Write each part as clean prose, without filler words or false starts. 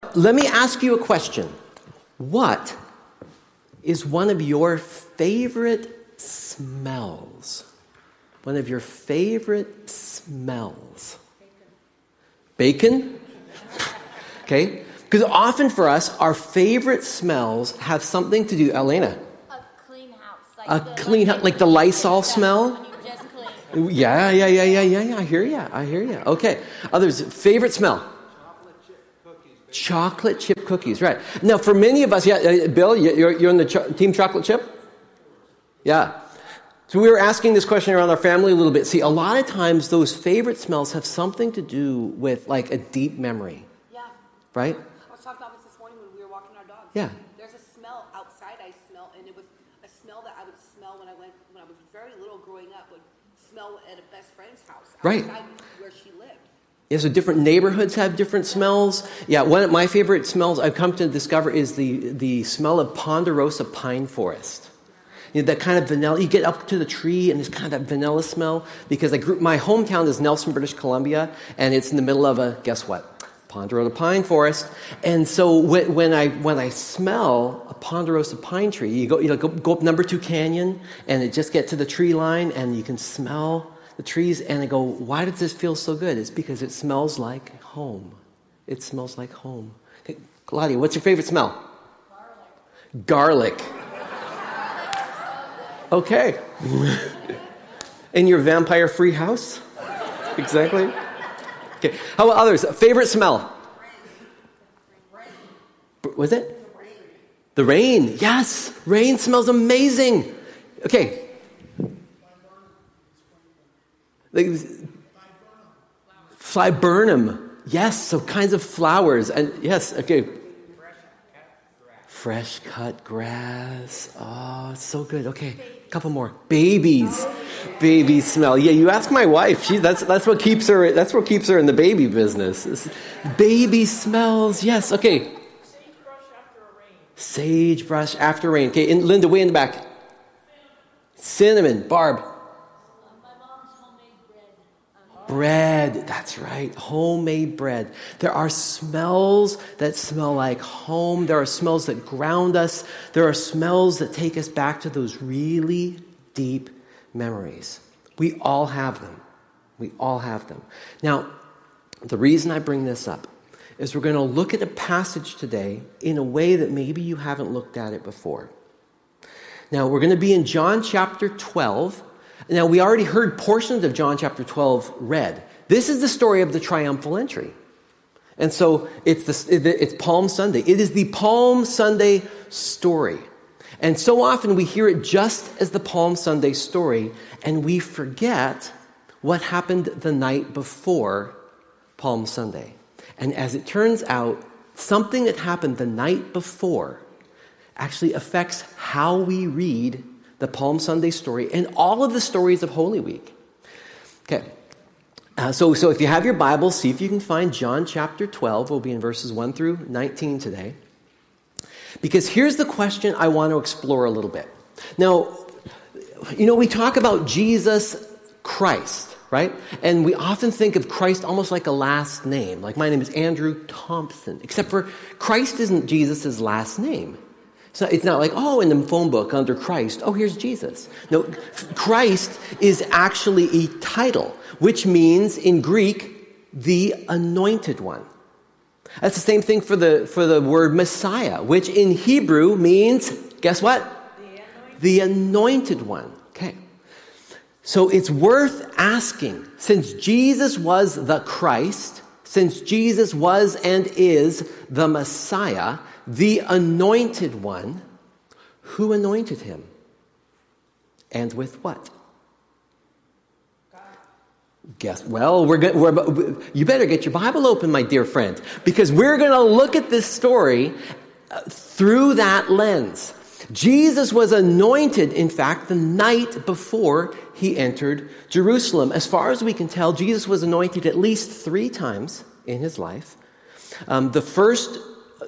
let me ask you a question. What is one of your favorite smells? One of your favorite smells? Bacon? Okay. Because often for us, our favorite smells have something to do, Elena. A clean house. A clean house, like the Lysol smell? Just clean. Yeah. I hear you. Okay. Others, favorite smell? Chocolate chip cookies, right. Now, for many of us, Bill, you're in the team chocolate chip? Yeah. So we were asking this question around our family a little bit. See, a lot of times those favorite smells have something to do with like a deep memory. Yeah. Right? I was talking about this morning when we were walking our dogs. Yeah. There's a smell outside I smell, and it was a smell that I would smell when I was very little growing up, would smell at a best friend's house outside where she lived. Yeah, so different neighborhoods have different smells. Yeah, one of my favorite smells I've come to discover is the smell of ponderosa pine forest. You know, that kind of vanilla. You get up to the tree and it's kind of that vanilla smell. Because my hometown is Nelson, British Columbia, and it's in the middle of guess what? Ponderosa pine forest. And so when I smell a ponderosa pine tree, you go up number 2 canyon, and it just get to the tree line, and you can smell the trees, and I go, why does this feel so good? It's because it smells like home. It smells like home. Okay, Claudia, what's your favorite smell? Garlic. Okay. In your vampire-free house? Exactly. Okay. How about others? Favorite smell? Rain. Was it? The rain. Yes. Rain smells amazing. Okay. Viburnum. Yes, so kinds of flowers. And yes, okay. Fresh cut grass. Oh, it's so good. Okay, a couple more. Babies. Baby smell. Yeah, you ask my wife. That's what keeps her. That's what keeps her in the baby business. Baby smells. Yes. Okay. Sagebrush after rain. Okay, Linda, way in the back. Cinnamon. Barb. Bread, that's right, homemade bread. There are smells that smell like home. There are smells that ground us. There are smells that take us back to those really deep memories. We all have them. We all have them. Now, the reason I bring this up is we're going to look at a passage today in a way that maybe you haven't looked at it before. Now, we're going to be in John chapter 12. Now, we already heard portions of John chapter 12 read. This is the story of the triumphal entry. And so it's Palm Sunday. It is the Palm Sunday story. And so often we hear it just as the Palm Sunday story, and we forget what happened the night before Palm Sunday. And as it turns out, something that happened the night before actually affects how we read the Palm Sunday story, and all of the stories of Holy Week. Okay, so if you have your Bible, see if you can find John chapter 12. We'll be in verses 1 through 19 today. Because here's the question I want to explore a little bit. Now, we talk about Jesus Christ, right? And we often think of Christ almost like a last name. Like, my name is Andrew Thompson. Except for Christ isn't Jesus' last name. So it's not like, in the phone book under Christ, here's Jesus. No, Christ is actually a title, which means in Greek, the anointed one. That's the same thing for the word Messiah, which in Hebrew means, guess what? The anointed one. Okay. So it's worth asking, since Jesus was the Christ, since Jesus was and is the Messiah, the anointed one, who anointed him? And with what? God. You better get your Bible open, my dear friend, because we're going to look at this story through that lens. Jesus was anointed, in fact, the night before he entered Jerusalem. As far as we can tell, Jesus was anointed at least 3 times in his life. The first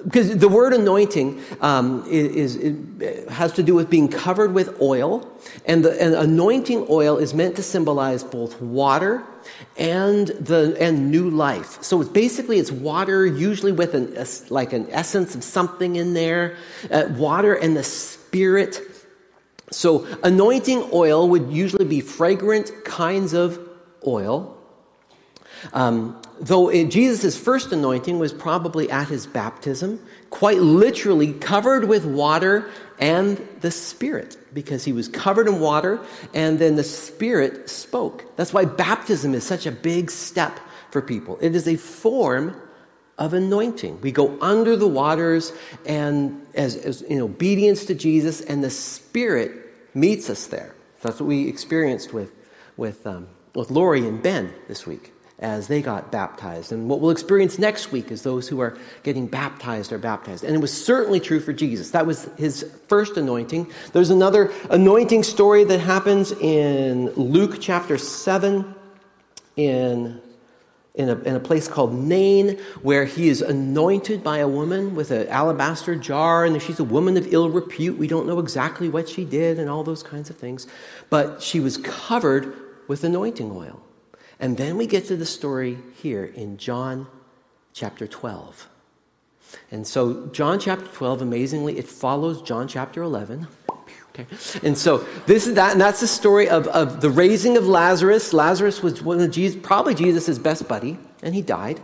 because the word anointing it has to do with being covered with oil, and anointing oil is meant to symbolize both water and new life. So it's water, usually with an essence of something in there, water and the Spirit. So anointing oil would usually be fragrant kinds of oil. Though Jesus' first anointing was probably at his baptism, quite literally covered with water and the Spirit, because he was covered in water and then the Spirit spoke. That's why baptism is such a big step for people. It is a form of anointing. We go under the waters and as in obedience to Jesus, and the Spirit meets us there. That's what we experienced with Lori and Ben this week, as they got baptized. And what we'll experience next week is those who are getting baptized are baptized. And it was certainly true for Jesus. That was his first anointing. There's another anointing story that happens in Luke chapter 7 in a place called Nain, where he is anointed by a woman with an alabaster jar, and she's a woman of ill repute. We don't know exactly what she did and all those kinds of things. But she was covered with anointing oil. And then we get to the story here in John chapter 12. And so John chapter 12, amazingly, it follows John chapter 11. Okay. And so this is that, and that's the story of the raising of Lazarus. Lazarus was one of probably Jesus' best buddy, and he died.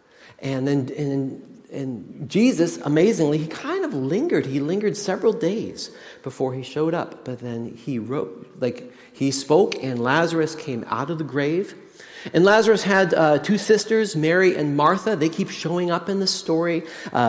And Jesus, amazingly, he kind of lingered. He lingered several days before he showed up. But then he spoke, and Lazarus came out of the grave. And Lazarus had two sisters, Mary and Martha. They keep showing up in the story.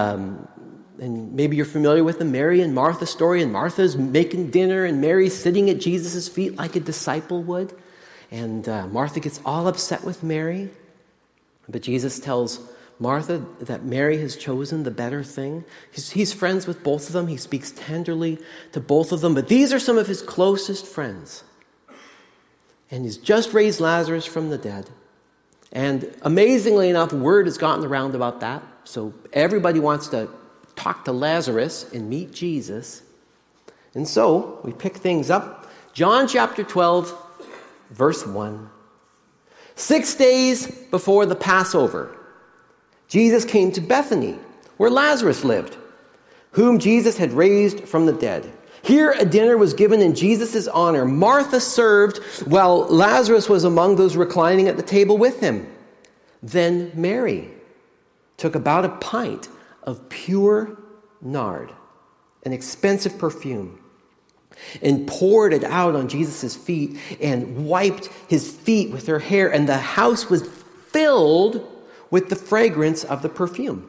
And maybe you're familiar with the Mary and Martha story. And Martha's making dinner, and Mary's sitting at Jesus' feet like a disciple would. And Martha gets all upset with Mary. But Jesus tells Martha that Mary has chosen the better thing. He's friends with both of them. He speaks tenderly to both of them. But these are some of his closest friends. And he's just raised Lazarus from the dead. And amazingly enough, word has gotten around about that. So everybody wants to talk to Lazarus and meet Jesus. And so we pick things up. John chapter 12, verse 1. 6 days before the Passover, Jesus came to Bethany, where Lazarus lived, whom Jesus had raised from the dead. Here a dinner was given in Jesus' honor. Martha served, while Lazarus was among those reclining at the table with him. Then Mary took about a pint of pure nard, an expensive perfume, and poured it out on Jesus' feet and wiped his feet with her hair, and the house was filled with the fragrance of the perfume.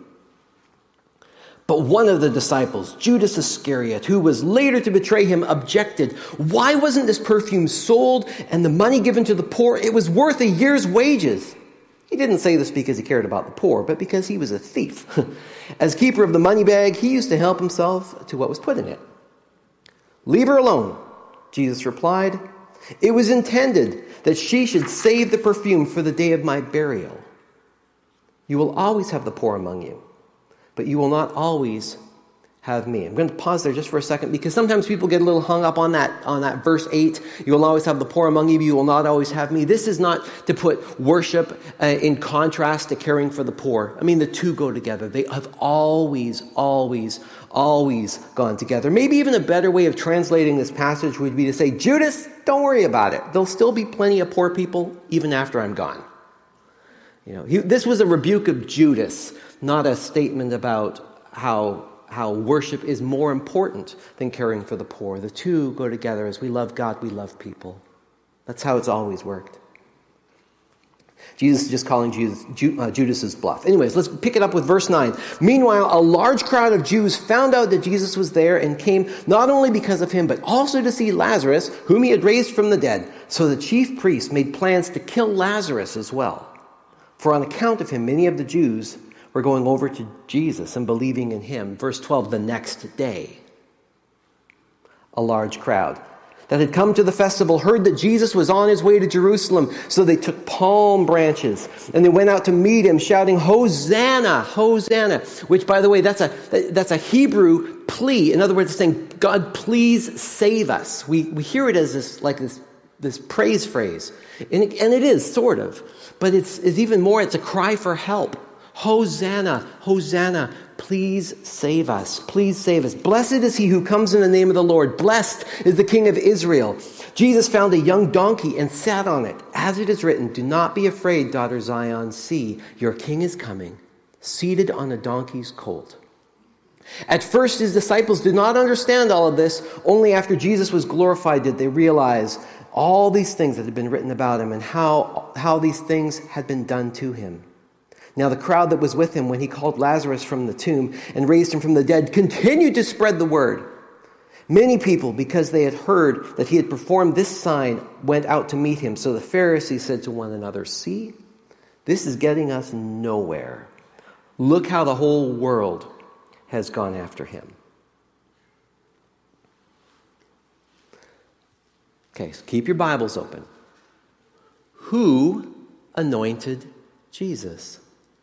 But one of the disciples, Judas Iscariot, who was later to betray him, objected. Why wasn't this perfume sold and the money given to the poor? It was worth a year's wages. He didn't say this because he cared about the poor, but because he was a thief. As keeper of the money bag, he used to help himself to what was put in it. Leave her alone, Jesus replied. It was intended that she should save the perfume for the day of my burial. You will always have the poor among you, but you will not always have me. I'm going to pause there just for a second, because sometimes people get a little hung up on that verse 8. You will always have the poor among you, but you will not always have me. This is not to put worship in contrast to caring for the poor. I mean, the two go together. They have always, always, always gone together. Maybe even a better way of translating this passage would be to say, Judas, don't worry about it. There'll still be plenty of poor people even after I'm gone. This was a rebuke of Judas, not a statement about how worship is more important than caring for the poor. The two go together. As we love God, we love people. That's how it's always worked. Jesus is just calling Judas's bluff. Anyways, let's pick it up with verse 9. Meanwhile, a large crowd of Jews found out that Jesus was there and came not only because of him, but also to see Lazarus, whom he had raised from the dead. So the chief priests made plans to kill Lazarus as well. For on account of him, many of the Jews were going over to Jesus and believing in him. Verse 12, the next day, a large crowd. that had come to the festival heard that Jesus was on his way to Jerusalem. So they took palm branches and they went out to meet him, shouting, "Hosanna, Hosanna," which, by the way, that's a Hebrew plea. In other words, it's saying, "God, please save us." We hear it as this praise phrase. And it is, sort of. But it's even more, it's a cry for help. "Hosanna, Hosanna, please save us. Please save us. Blessed is he who comes in the name of the Lord. Blessed is the King of Israel." Jesus found a young donkey and sat on it. As it is written, "Do not be afraid, daughter Zion. See, your king is coming, seated on a donkey's colt." At first, his disciples did not understand all of this. Only after Jesus was glorified did they realize all these things that had been written about him and how these things had been done to him. Now the crowd that was with him when he called Lazarus from the tomb and raised him from the dead continued to spread the word. Many people, because they had heard that he had performed this sign, went out to meet him. So the Pharisees said to one another, "See, this is getting us nowhere. Look how the whole world has gone after him." Okay, so keep your Bibles open. Who anointed Jesus?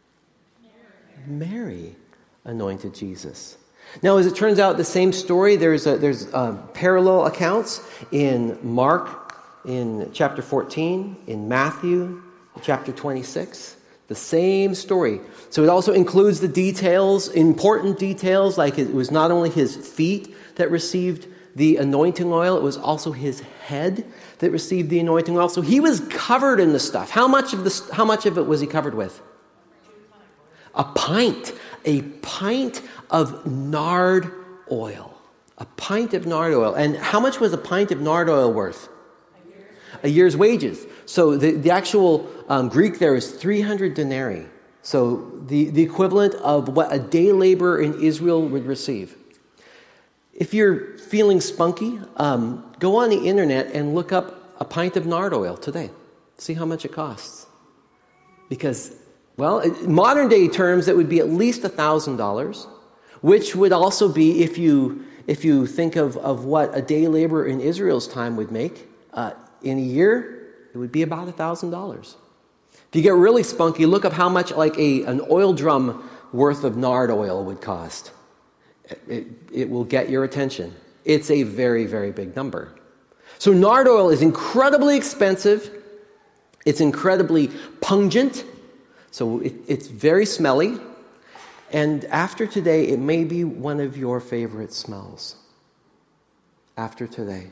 Mary anointed Jesus. Now, as it turns out, the same story, there's parallel accounts in Mark in chapter 14, in Matthew chapter 26. The same story. So it also includes the details, important details, like it was not only his feet that received the anointing oil, it was also his head that received the anointing oil. So he was covered in the stuff. How much of it was he covered with? A pint of nard oil. A pint of nard oil. And how much was a pint of nard oil worth? A year's wages. So the actual Greek there is 300 denarii. So the equivalent of what a day laborer in Israel would receive. If you're feeling spunky, go on the internet and look up a pint of nard oil today. See how much it costs. Because, well, in modern day terms, it would be at least $1,000, which would also be, if you think of what a day laborer in Israel's time would make, in a year, it would be about $1,000. If you get really spunky, look up how much like an oil drum worth of nard oil would cost. It will get your attention. It's a very, very big number. So nard oil is incredibly expensive. It's incredibly pungent. So it's very smelly. And after today, it may be one of your favorite smells. After today.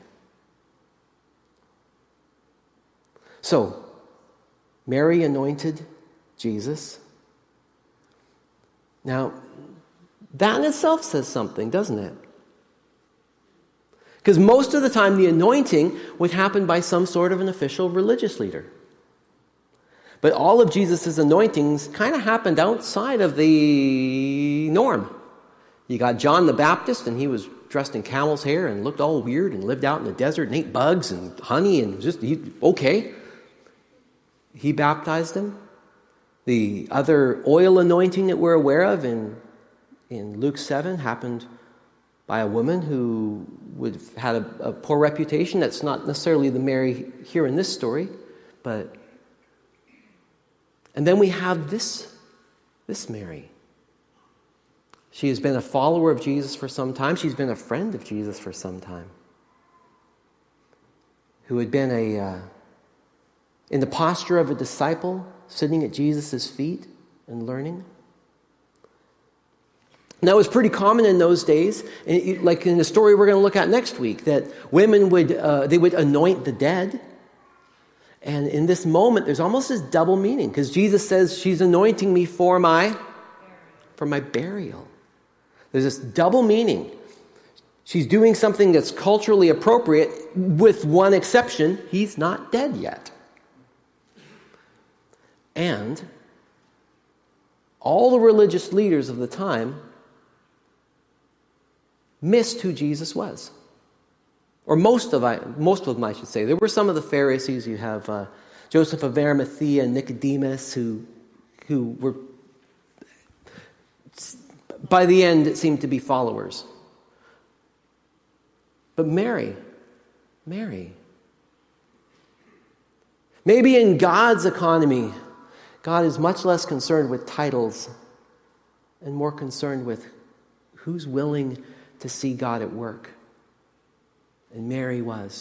So, Mary anointed Jesus. Now, that in itself says something, doesn't it? Because most of the time, the anointing would happen by some sort of an official religious leader. But all of Jesus' anointings kind of happened outside of the norm. You got John the Baptist, and he was dressed in camel's hair and looked all weird and lived out in the desert and ate bugs and honey and okay. He baptized him. The other oil anointing that we're aware of in Luke 7 happened by a woman who had a poor reputation. That's not necessarily the Mary here in this story, but... And then we have this Mary. She has been a follower of Jesus for some time. She's been a friend of Jesus for some time. Who had been in the posture of a disciple, sitting at Jesus' feet and learning. Now, it was pretty common in those days, like in the story we're going to look at next week, that women would anoint the dead. And in this moment, there's almost this double meaning, because Jesus says, she's anointing me for my burial. There's this double meaning. She's doing something that's culturally appropriate, with one exception: he's not dead yet. And all the religious leaders of the time missed who Jesus was. Or most of them, I should say. There were some of the Pharisees. You have Joseph of Arimathea and Nicodemus, who were, by the end, it seemed to be followers. But Mary Mary. Maybe in God's economy, God is much less concerned with titles and more concerned with who's willing to see God at work. And Mary was.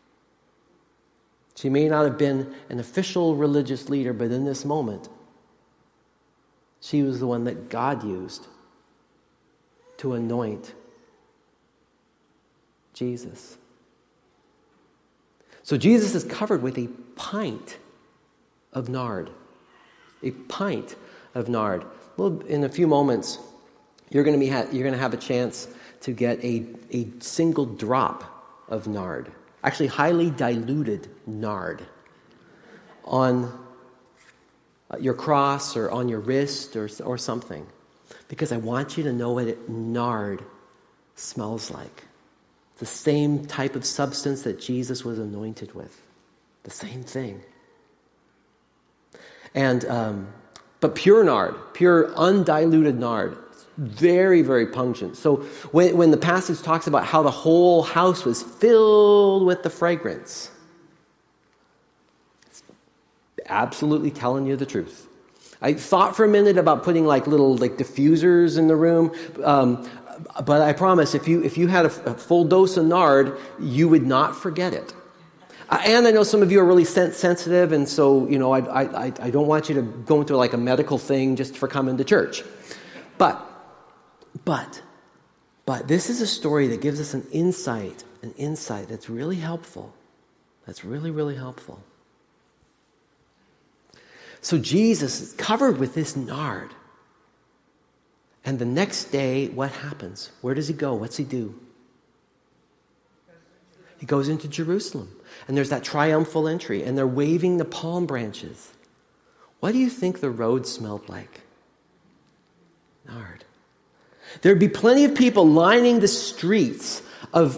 She may not have been an official religious leader, but in this moment, she was the one that God used to anoint Jesus. So Jesus is covered with a pint of nard. A pint of nard. Well, in a few moments, you're going to have a chance to get a single drop of nard. Actually, highly diluted nard on your cross or on your wrist or something. Because I want you to know what nard smells like. It's the same type of substance that Jesus was anointed with. The same thing. And but pure nard, pure undiluted nard, very, very pungent. So when the passage talks about how the whole house was filled with the fragrance, it's absolutely telling you the truth. I thought for a minute about putting little diffusers in the room, but I promise if you had a full dose of nard, you would not forget it. And I know some of you are really sensitive, and so I don't want you to go into a medical thing just for coming to church. But this is a story that gives us an insight that's really helpful. That's really, really helpful. So Jesus is covered with this nard. And the next day, what happens? Where does he go? What's he do? He goes into Jerusalem. And there's that triumphal entry. And they're waving the palm branches. What do you think the road smelled like? Nard. There'd be plenty of people lining the streets from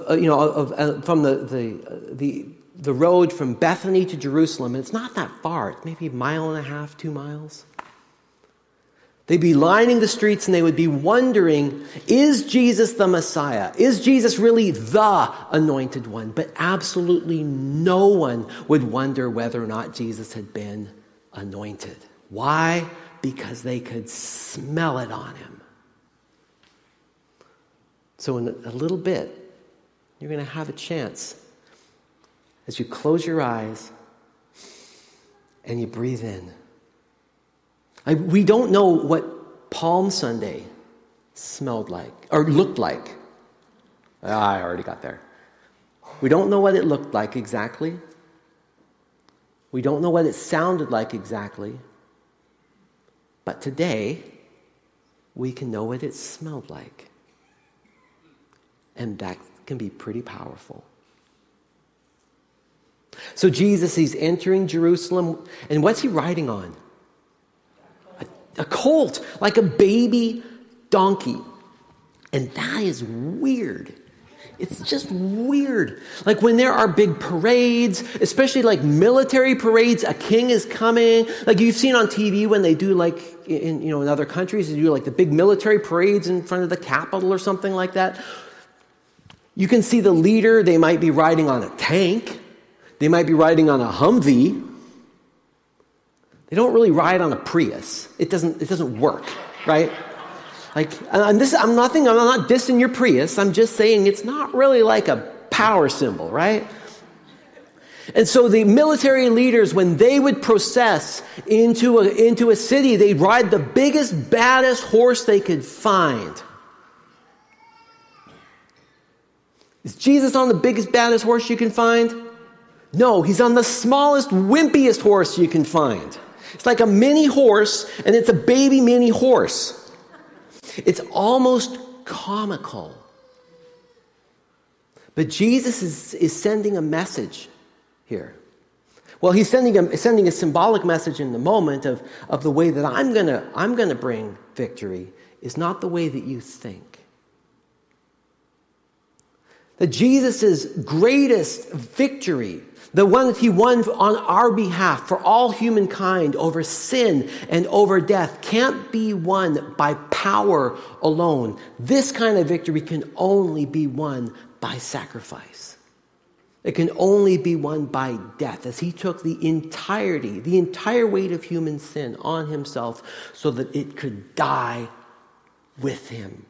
the road from Bethany to Jerusalem. And it's not that far. It's maybe 1.5 miles, 2 miles. They'd be lining the streets and they would be wondering, is Jesus the Messiah? Is Jesus really the anointed one? But absolutely no one would wonder whether or not Jesus had been anointed. Why? Because they could smell it on him. So in a little bit, you're going to have a chance as you close your eyes and you breathe in. We don't know what Palm Sunday smelled like or looked like. I already got there. We don't know what it looked like exactly. We don't know what it sounded like exactly. But today, we can know what it smelled like. And that can be pretty powerful. So Jesus, he's entering Jerusalem. And what's he riding on? A colt, like a baby donkey. And that is weird. It's just weird. Like when there are big parades, especially like military parades, a king is coming. Like you've seen on TV when they do in other countries, they do the big military parades in front of the Capitol or something like that. You can see the leader, they might be riding on a tank. They might be riding on a Humvee. They don't really ride on a Prius. It doesn't work, right? I'm not dissing your Prius. I'm just saying it's not really like a power symbol, right? And so the military leaders, when they would process into a city, they'd ride the biggest, baddest horse they could find. Is Jesus on the biggest, baddest horse you can find? No, he's on the smallest, wimpiest horse you can find. It's like a mini horse, and it's a baby mini horse. It's almost comical. But Jesus is sending a message here. Well, he's sending a symbolic message in the moment of the way that I'm gonna bring victory is not the way that you think. That Jesus' greatest victory, the one that he won on our behalf for all humankind over sin and over death, can't be won by power alone. This kind of victory can only be won by sacrifice. It can only be won by death, as he took the entire weight of human sin on himself so that it could die with him.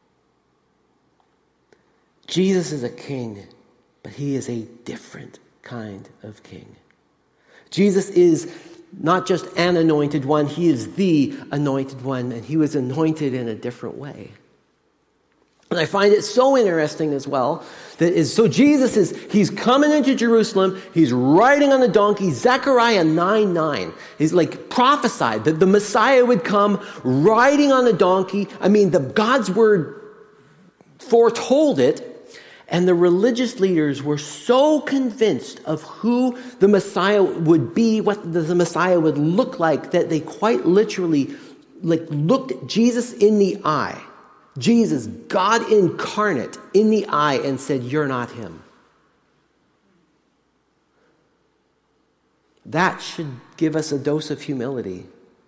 Jesus is a king, but he is a different kind of king. Jesus is not just an anointed one, he is the anointed one, and he was anointed in a different way. And I find it so interesting as well so he's coming into Jerusalem, he's riding on a donkey. Zechariah 9:9 is like prophesied that the Messiah would come riding on a donkey. I mean, God's word foretold it. And the religious leaders were so convinced of who the Messiah would be, what the Messiah would look like, that they quite literally looked Jesus in the eye. Jesus, God incarnate, in the eye and said, "You're not him." That should give us a dose of humility.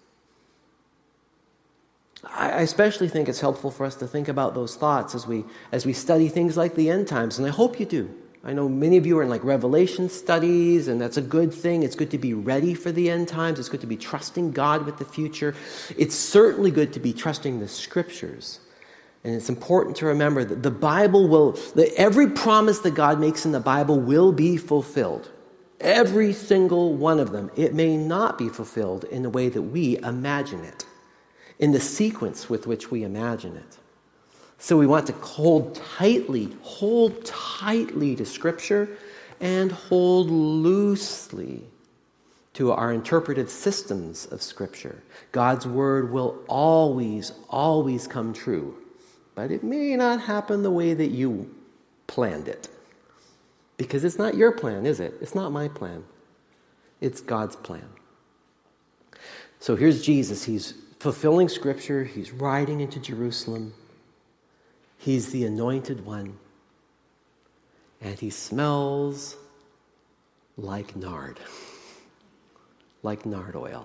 I especially think it's helpful for us to think about those thoughts as we study things like the end times, and I hope you do. I know many of you are in Revelation studies, and that's a good thing. It's good to be ready for the end times. It's good to be trusting God with the future. It's certainly good to be trusting the Scriptures. And it's important to remember that every promise that God makes in the Bible will be fulfilled. Every single one of them. It may not be fulfilled in the way that we imagine it, in the sequence with which we imagine it. So we want to hold tightly to Scripture and hold loosely to our interpretive systems of Scripture. God's word will always, always come true, but it may not happen the way that you planned it. Because it's not your plan, is it? It's not my plan. It's God's plan. So here's Jesus. He's fulfilling Scripture. He's riding into Jerusalem. He's the anointed one. And he smells like nard. Like nard oil.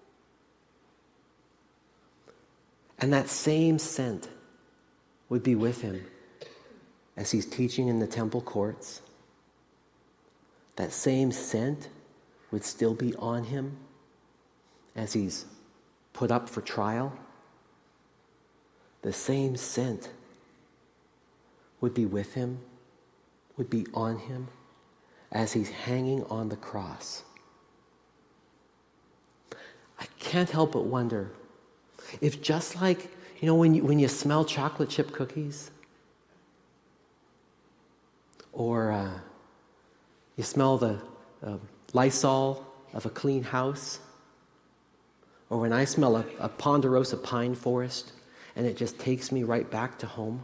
And that same scent would be with him as he's teaching in the temple courts. That same scent would still be on him as he's put up for trial. The same scent would be with him, would be on him as he's hanging on the cross. I can't help but wonder if, just like, when you smell chocolate chip cookies, or you smell the Lysol of a clean house, or when I smell a ponderosa pine forest and it just takes me right back to home.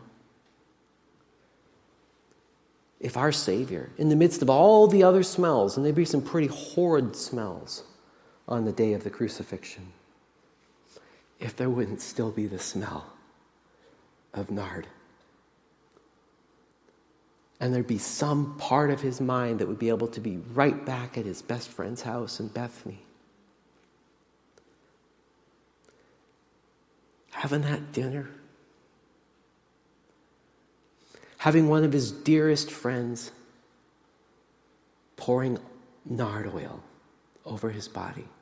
If our Savior, in the midst of all the other smells, and there'd be some pretty horrid smells on the day of the crucifixion, if there wouldn't still be the smell of nard. And there'd be some part of his mind that would be able to be right back at his best friend's house in Bethany. Having that dinner. Having one of his dearest friends pouring nard oil over his body.